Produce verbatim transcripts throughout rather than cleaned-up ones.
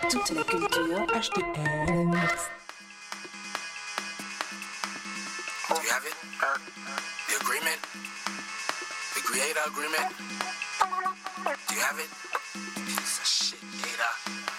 Toute la culture H T M. Do you have it? The agreement? The creator agreement? Do you have it? Piece of shit, Gator.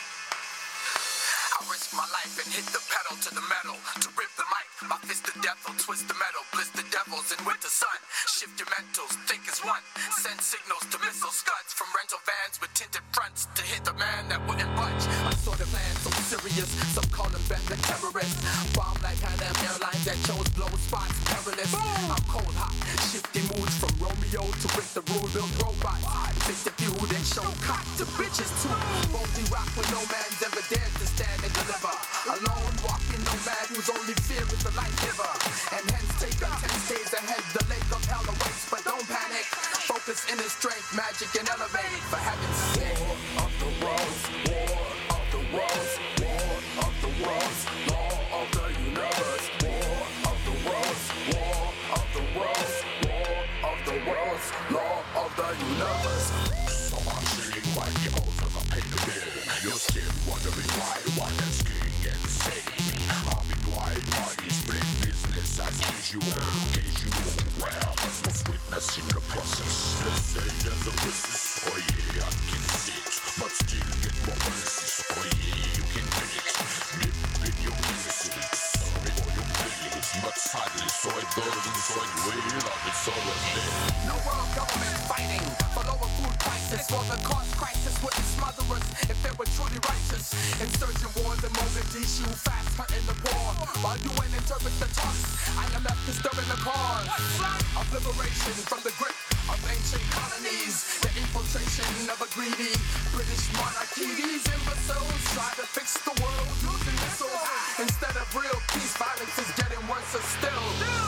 I risk my life and hit the pedal to the metal to rip the mic. My fist to death will twist the metal, bliss the devils in winter sun. Shift your mentals, think as one. Send signals to missile scuds from rental vans with tinted fronts to hit the man that wouldn't budge. I saw the plan so serious, some call them band terrorists. Bomb like Pan Am Airlines that chose blow spots perilous. I'm cold hot, shifting moods from Romeo to Rick the Rule build robots. Take the feud and show cock to bitches too. Boldly rock when no man's ever dared to stand and deliver. Alone walking nomad whose only fear is the life giver. And hence take a ten stays ahead. The lake of hell awaits, but don't panic. Focus in his strength, magic and elevate. For heaven's sake. War of the worlds, war of the worlds, war of the worlds, law of the universe. War of the worlds, war of the worlds, war of the worlds, law of the universe. So I'm sitting while you over the paper bill. You're still wondering why one is king and insane. I'm in wide parties, split business as usual, casual. Well, was witnessing the process. Let's say there's a business, oh yeah, I can see it, but still get more business, oh yeah, you can feel it. Live in your business, sorry for your feelings, but sadly, so it doesn't, so it will, of it's always there. No world government fighting for lower food prices, for the cost crisis wouldn't smother us if it were truly righteous. Insurgent wars in Mogadishu, fast hunting the poor, while U N interprets the talks. I am left disturbing the cause of liberation from the grip of ancient colonies. The infiltration of a greedy British monarchy. These imbeciles try to fix the world using missiles. Instead of real peace, violence is getting worse still.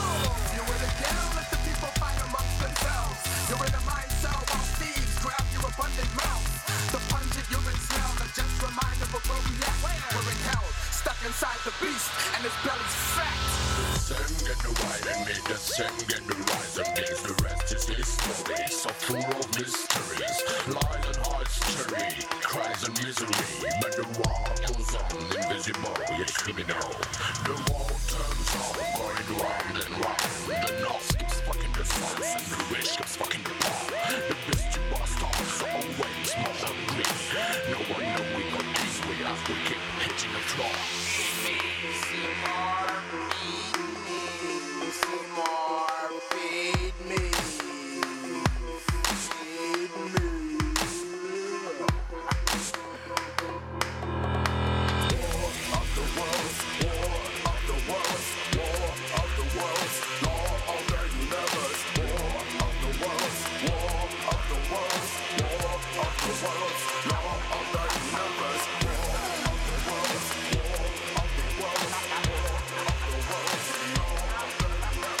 You in a kill if the people fight amongst themselves. You're in a mind cell while thieves grab your abundant mouth. The pungent urine smell, a just reminder of where we at. We're in hell, stuck inside the beast, and his belly's fat. The sun get the wide and make the sun get the rise and makes the rest is history. So full of mysteries, lies and hearts cherry, cries and misery. But the war goes on, invisible yet criminal. The war turns on, going round and round. The north keeps fucking the south and the rich keeps fucking the poor. The best you bust off, so always more hungry. No one know we got this way as we keep hitting the floor. See me, see more, see more, feed me, feed me. War of the worlds, war of the worlds, war of the worlds, law of the universe. War of the worlds, war of the worlds, war of the worlds, law of the universe. War of the worlds, war of the worlds, war of the worlds, law of the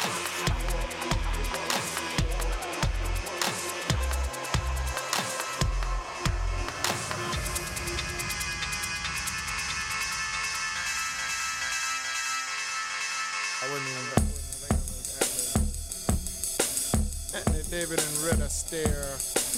I wouldn't even Anthony David and Red Astaire,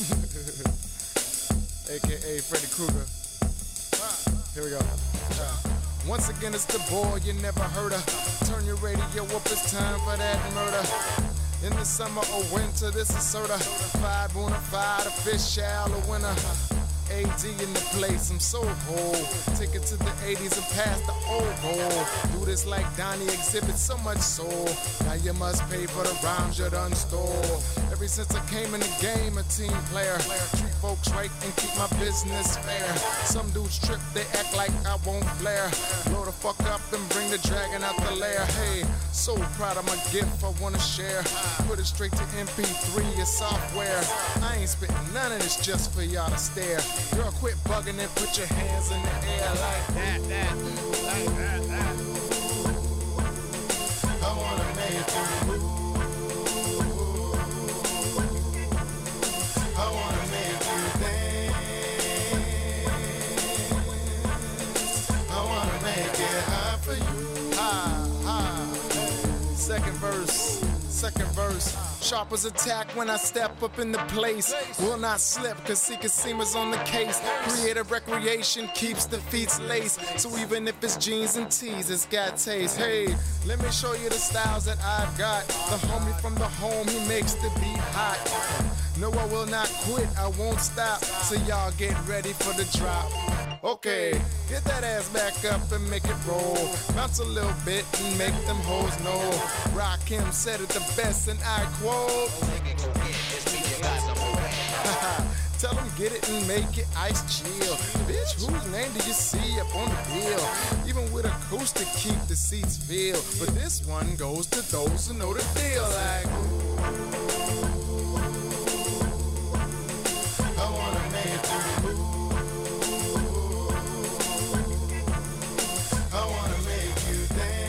aka Freddy Krueger. Here we go. Uh, once again, it's the boy you never heard of. Turn your radio up, it's time for that murder. In the summer or winter, this is soda. Five bona fide, a fish shall a winner. A D in the place, I'm so cold. Take it to the eighties and past the old goal. Do this like Donnie Exhibit, so much soul. Now you must pay for the rhymes you done stole. Ever since I came in the game, a team player. Treat folks right and keep my business fair. Some dudes trip, they act like I won't flare. Blow the fuck up and bring the dragon out the lair. Hey, so proud of my gift, I wanna share. Put it straight to M P three, your software. I ain't spitting none of this just for y'all to stare. Girl, quit bugging and put your hands in the air like that, that, like that, that. I wanna make you move. I wanna make you dance. I wanna make it high for you. High, high. Second verse, second verse. Sharp as attack when I step up in the place. Will not slip, cause Seeker Seamer's on the case. Creative recreation keeps the feet laced. So even if it's jeans and tees, it's got taste. Hey, let me show you the styles that I've got. The homie from the home, he makes the beat hot. No, I will not quit, I won't stop. So y'all get ready for the drop. Okay, get that ass back up and make it roll. Bounce a little bit and make them hoes know. Rakim said it the best and I quote. Tell them get it and make it ice chill. Bitch, whose name do you see up on the bill? Even with acoustic, keep the seats filled. But this one goes to those who know the deal. Like, ooh, I wanna make you move. I wanna make you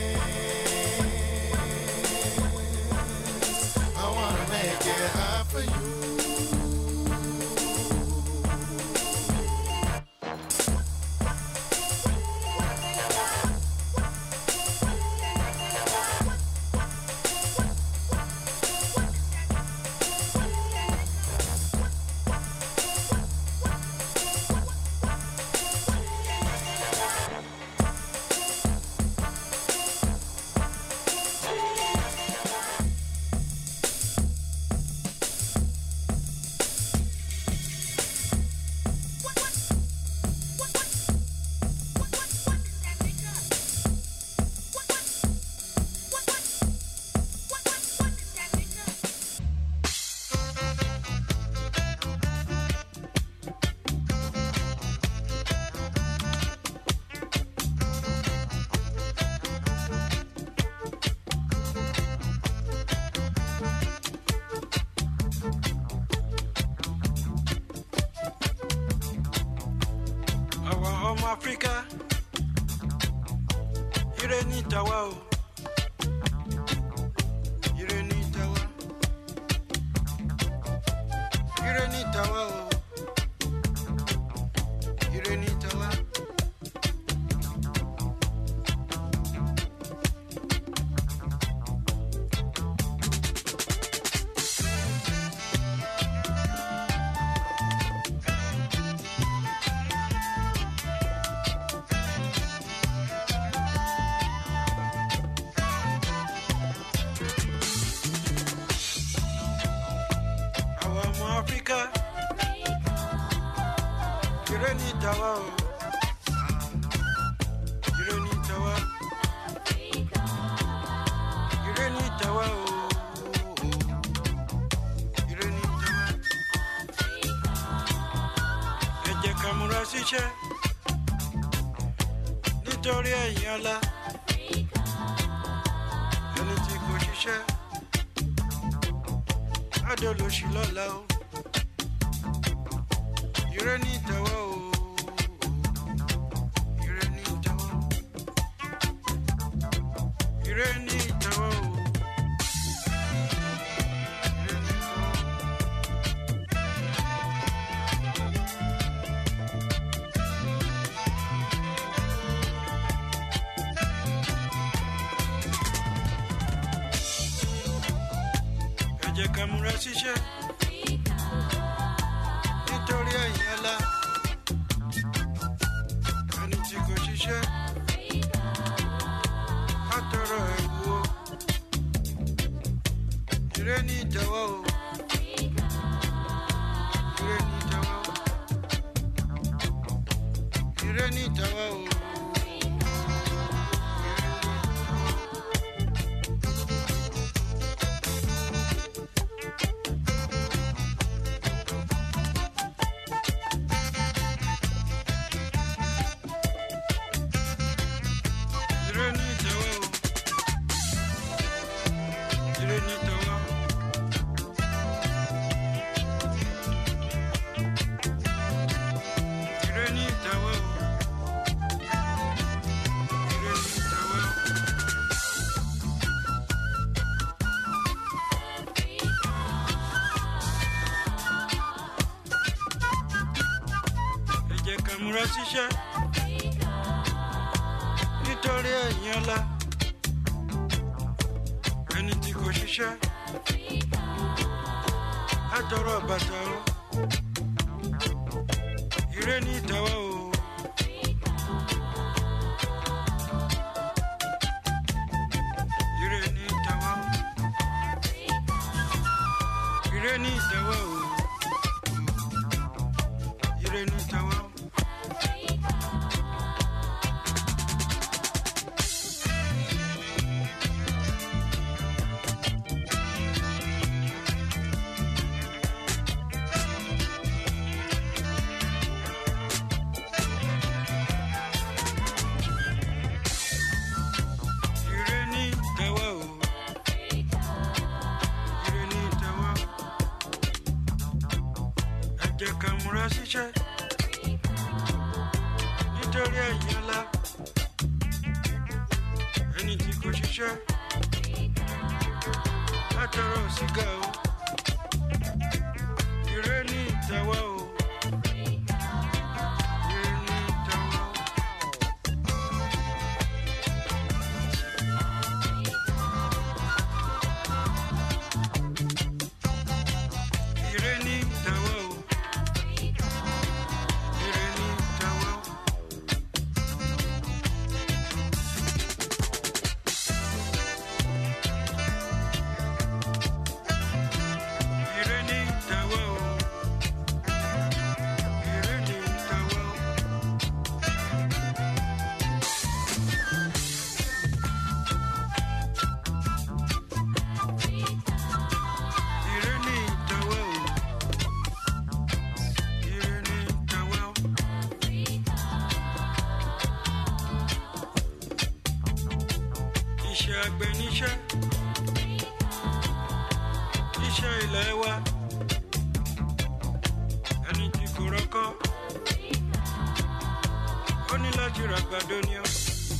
dance. I wanna make it hot for you. Africa, you don't need to wow. You don't need to wow. You don't need to wow. You don't need to wow. Africa, you don't need to wow. You don't need to wow. You don't need to wow. You don't need to wow. Eje kamura siche, nítorí ẹ̀yin ọlá. Ẹni tí kò ṣiṣẹ́, adolóṣì lọ́la o. You don't need to wow. You don't need to wow. You don't need to wow. You don't need to wow. Ẹ jẹ́ ká múra síṣẹ́. Nítorí ẹ̀yin ọlá, ẹni tí kò ṣiṣẹ́, á tọrọ ẹ̀wù o. Ire ní ìtẹ́wọ́ o. Ire ní ìtẹ́wọ́ o. Ire ní ìtẹ́wọ́ o. Múra síṣẹ́ nítorí ẹ̀yin ọlá, ẹni tí kò ṣiṣẹ́ tọrọ bàtà o ire ní tàwa o. Ire ní tàwa o ire ní tàwa o ire ní tàwa o. Nítorí ẹ̀yìn ọlá ẹni tí kò ṣiṣẹ́ látọrọ sìgá o ire ní ìtawá o ire ní ìtawá o. Ire ní ìtawá o. Iṣẹ́ àgbẹ̀ níṣẹ́, iṣẹ́ ilẹ̀ wa, ẹni tí kò rọ́kọ́, ó ní láti ra àgbàdo ni ó.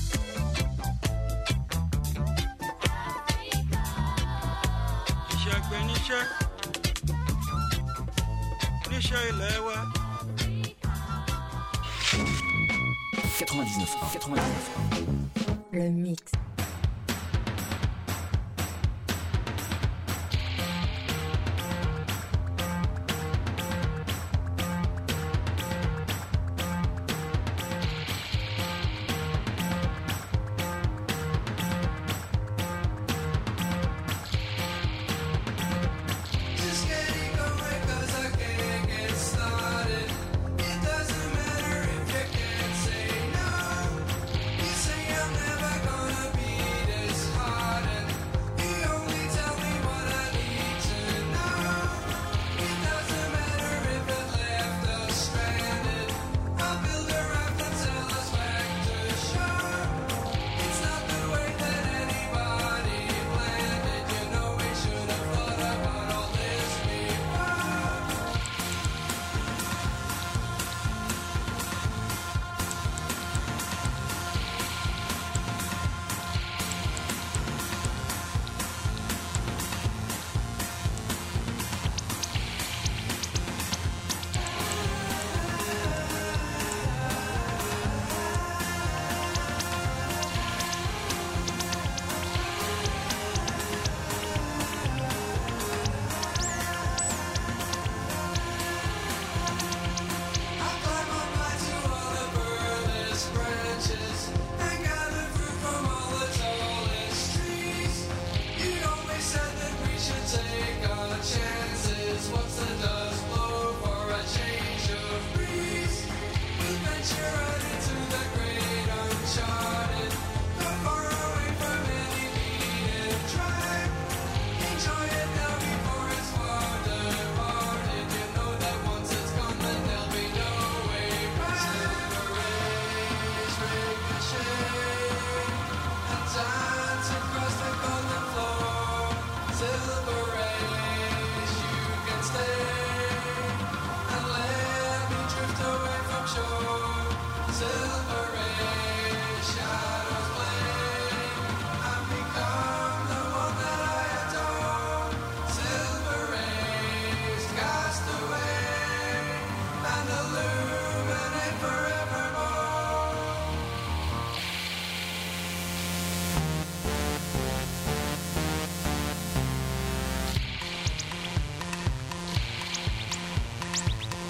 Iṣẹ́ àgbẹ̀ níṣẹ́, níṣẹ́ ilẹ̀ wa. quatre-vingt-dix-neuf point un, quatre-vingt-dix-neuf point un. Le mix. Never gonna be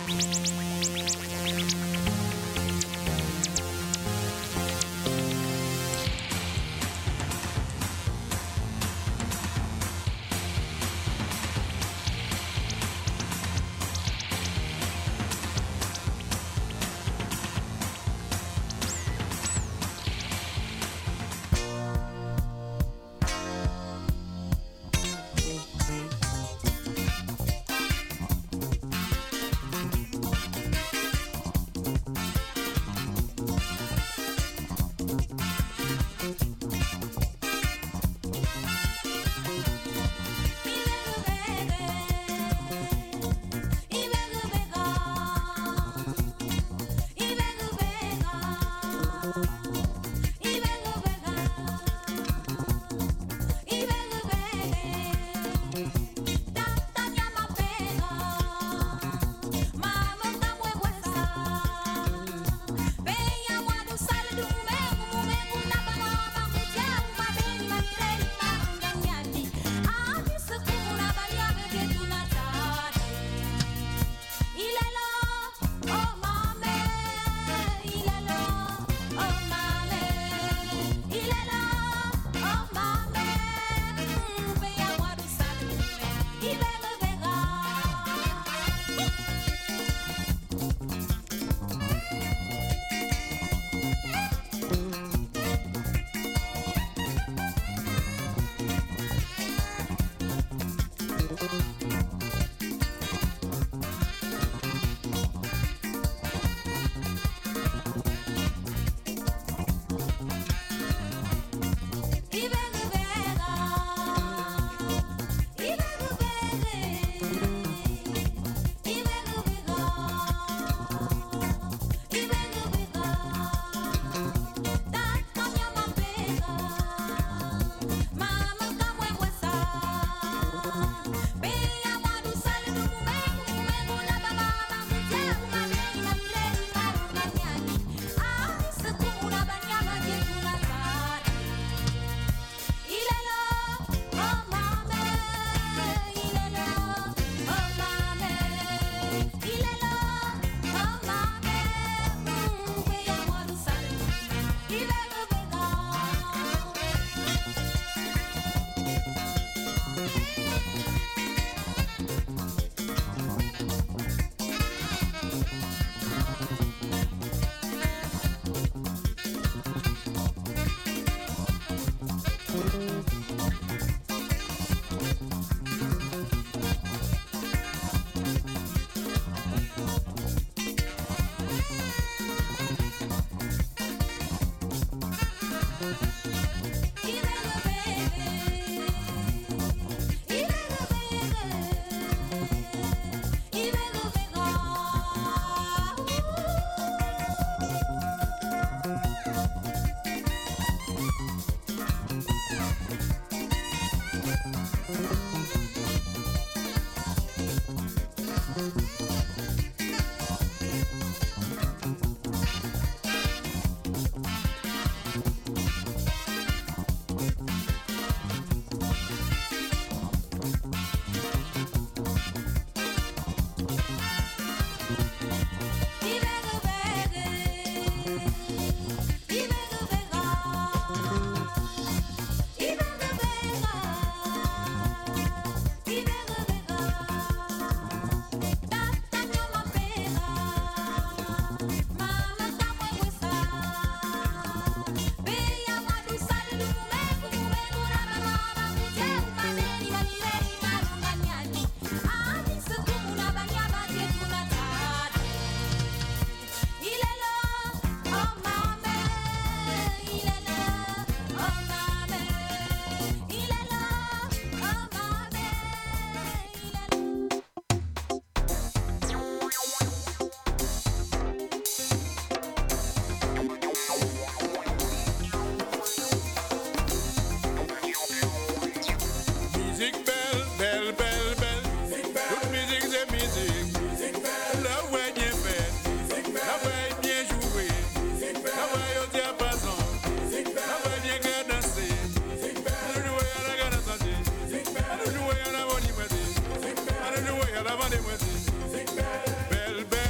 Bell, bell.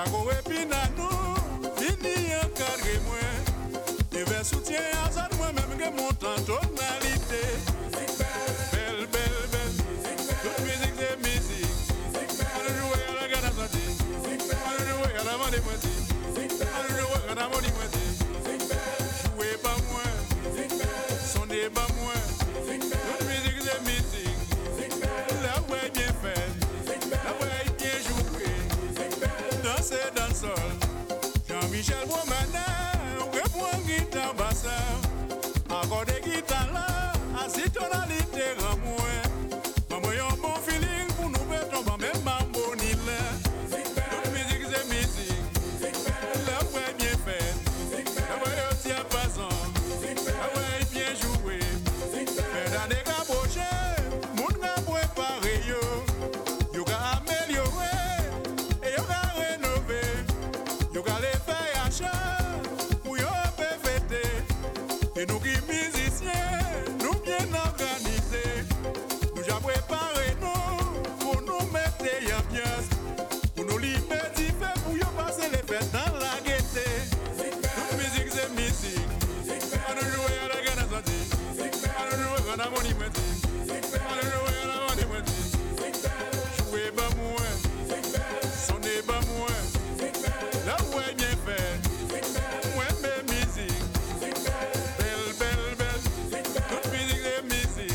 La go epina nous, fini un cadre moins. Et vers soutien à ça, moi-même que mon temps tonalité. Belle, belle, belle. Toute musique c'est musique. On a joué à la gana santé. On a joué à la mode et moitié. On a joué à la mode et moitié. Jouez pas moins. Sonnez pas moins. Toute musique c'est musique. La voix est bien faite. La voix est bien jouée. Danser dans le sol. Jean-Michel Bomanin, reprend guitare basse. Encore des guitares là, assis tonalité grand moins. Maman y'a un bon feeling pour nous mettre en même mambo ni là. Toute musique c'est musique. La voix est bien faite. La voix est bien passant. La voix est bien jouée. Mais dans les cabochés, moun ga préparé yo. Yo ga amélioré et yo ga rénové. Yo ga les faire achat pour yo peut fêter. Et nous qui musiciens, nous bien organisés. Nous j'ai préparé nous pour nous mettre en pièce. Pour nous liberté pour yo passer les fêtes dans la gaieté. Toute musique c'est musique. On nous joue à la gana santé. On nous joue à la money métier. On nous joue à la money métier. Jouez pas moins. Sonnez pas moins. La voix est bien faite. Moi mes musiques. Belle, belle, belle. Toute musique c'est musique.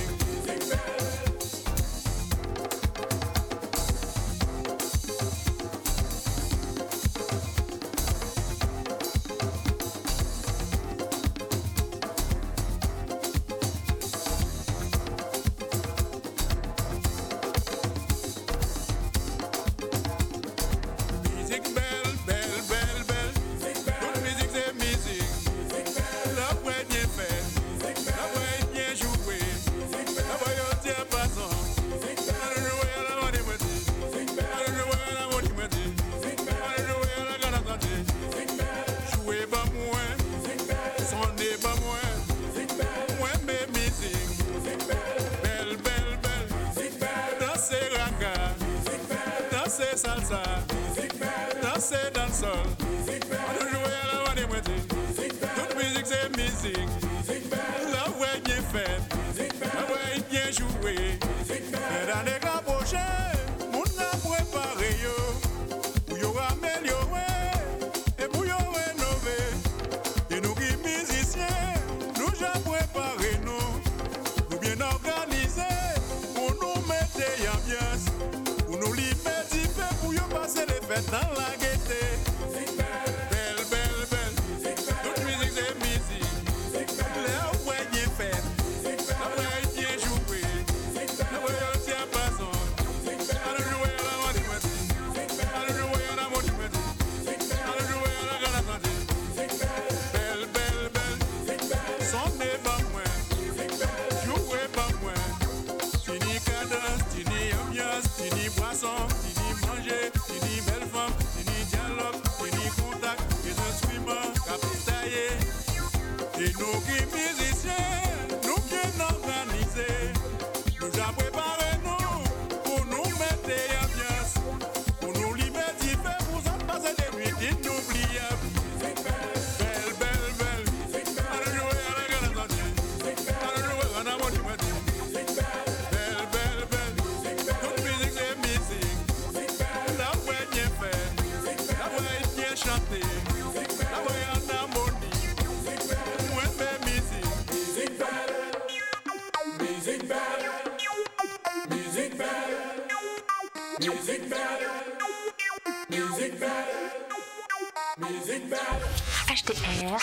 Musique belle, belle, belle, belle. Toute musique c'est musique. La voix est bien faite. La voix est bien jouée. La voix est bien passant. On a joué à la mode moitié. On a joué à la mode moitié. On a joué à la gana santé. Jouez pas moins. Sonnez pas moins. Moins mes musiques. Belle, belle, belle. Dansez raga. Dansez salsa. Dansez dans le sol. On a joué à la mode moitié. Toute musique c'est musique. La voix est bien faite. La voix est bien jouée. Mais dans les cabochés, moun a préparé yo. Pour yo améliorer et pour yo rénover. Et nous qui musiciens, nous j'ai préparé nous. Nous bien organisés pour nous mettre en pièce. Pour nous liberté pour yo passer les fêtes dans la gaieté. Belle, belle, belle. Toute musique c'est musique. La voix est bien faite. La voix est bien jouée. La voix est bien passant. On a joué à la mode moitié. On a joué à la mode moitié. On a joué à la gana santé. Belle, belle, belle. Sonnez pas moins. Jouez pas moins. Tini cadence, tini ambiance, tini boisson, tini manger, tini belle femme, tini dialogue, tini contact, et je suis mort, capitaillé. Et nous qui musiciens, nous bien organisés, nous avons préparé nous pour nous mettre en pièce, pour nous liberté, pour nous passer des nuits inoubliables. Belle, belle, belle. On a joué à la gana santé. On a joué à la mode moitié. Belle, belle, belle. Toute musique c'est musique. La voix est bien faite. La voix est bien chantée. La voix est en harmonie. Moi mes musiques. Musique belle. Musique belle. Musique belle. Musique belle. Musique belle. Musique belle. H T R.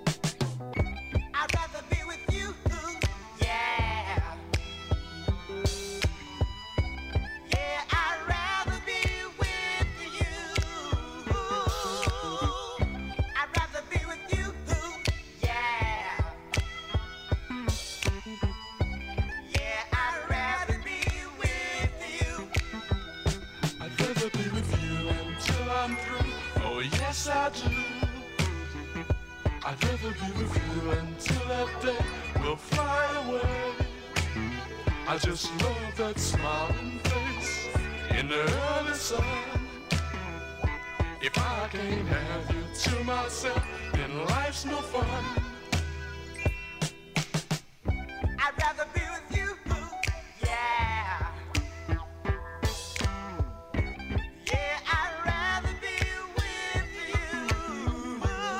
I'd rather be with you, yeah. I'd rather be with you until that day will fly away. I just love that smiling face in the early sun. If I can't have you to myself, then life's no fun. I'd rather be with you, yeah. Yeah, I'd rather be with you.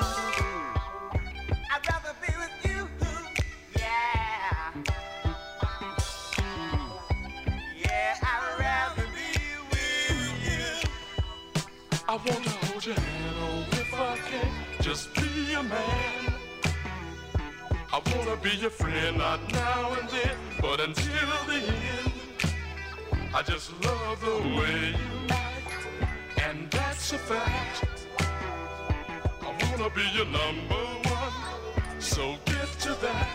I'd rather be with you, yeah. Yeah, I'd rather be with you. I want to hold your hand, oh, if I can, just be a man. I wanna be your friend, not now and then, but until the end. I just love the way you act, and that's a fact. I wanna be your number one, so get to that.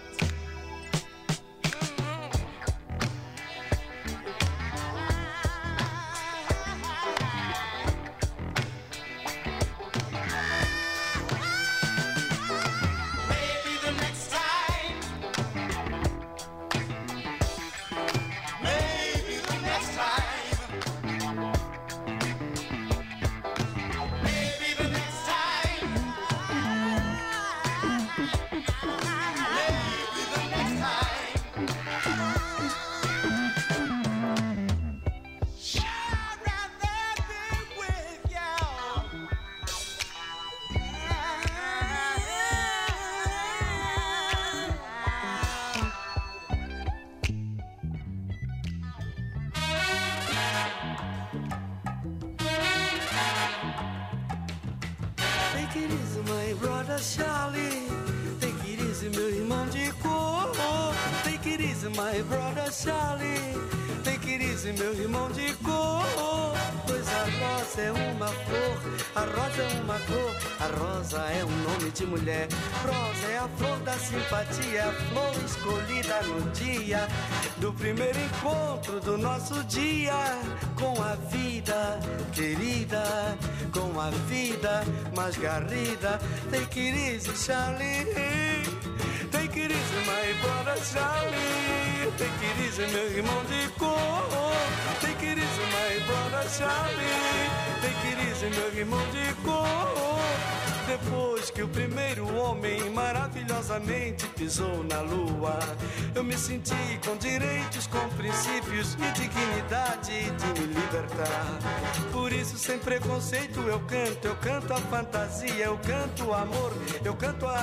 Charlie, take it easy, meu irmão de cor. Take it easy, my brother Charlie, take it easy, meu irmão de cor. Pois a rosa é uma flor, a rosa é uma cor, a rosa é um nome de mulher. Rosa é a flor da simpatia, a flor escolhida no dia do primeiro encontro do nosso dia com a vida querida, com a vida mais garrida. Take it easy, Charlie, take it easy, my brother Charlie, take it easy, meu irmão de cor. Take it easy, my brother Charlie, take it easy, meu irmão de cor. Depois que o primeiro homem maravilhosamente pisou na lua, eu me senti com direitos, com princípios e dignidade de me libertar. Por isso, sem preconceito, eu canto, eu canto a fantasia, eu canto o amor, eu canto a